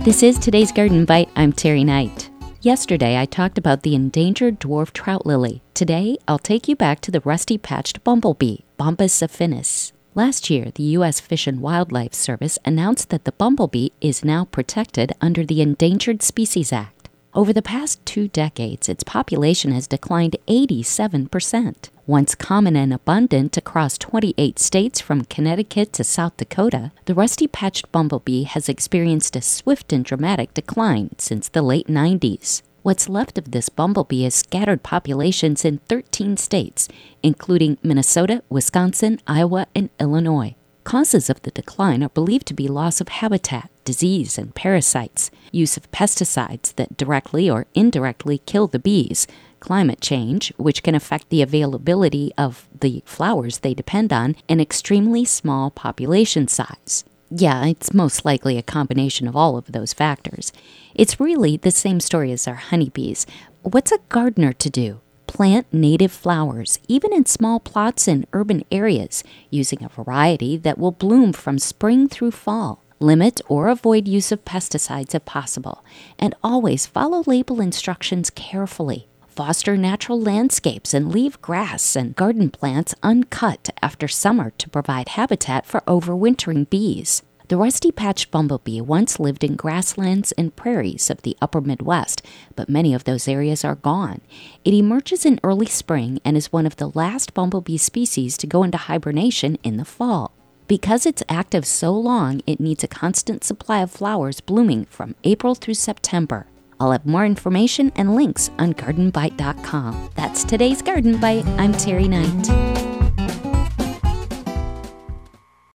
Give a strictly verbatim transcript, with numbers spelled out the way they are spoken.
This is today's Garden Bite. I'm Terry Knight. Yesterday, I talked about the endangered dwarf trout lily. Today, I'll take you back to the rusty-patched bumblebee, Bombus affinis. Last year, the U S Fish and Wildlife Service announced that the bumblebee is now protected under the Endangered Species Act. Over the past two decades, its population has declined eighty-seven percent. Once common and abundant across twenty-eight states from Connecticut to South Dakota, the rusty-patched bumblebee has experienced a swift and dramatic decline since the late nineties. What's left of this bumblebee is scattered populations in thirteen states, including Minnesota, Wisconsin, Iowa, and Illinois. Causes of the decline are believed to be loss of habitat, disease and parasites, use of pesticides that directly or indirectly kill the bees, climate change, which can affect the availability of the flowers they depend on, and extremely small population size. Yeah, it's most likely a combination of all of those factors. It's really the same story as our honeybees. What's a gardener to do? Plant native flowers, even in small plots in urban areas, using a variety that will bloom from spring through fall. Limit or avoid use of pesticides if possible, and always follow label instructions carefully. Foster natural landscapes and leave grass and garden plants uncut after summer to provide habitat for overwintering bees. The rusty-patched bumblebee once lived in grasslands and prairies of the upper Midwest, but many of those areas are gone. It emerges in early spring and is one of the last bumblebee species to go into hibernation in the fall. Because it's active so long, it needs a constant supply of flowers blooming from April through September. I'll have more information and links on garden bite dot com. That's today's Garden Bite. I'm Terry Knight.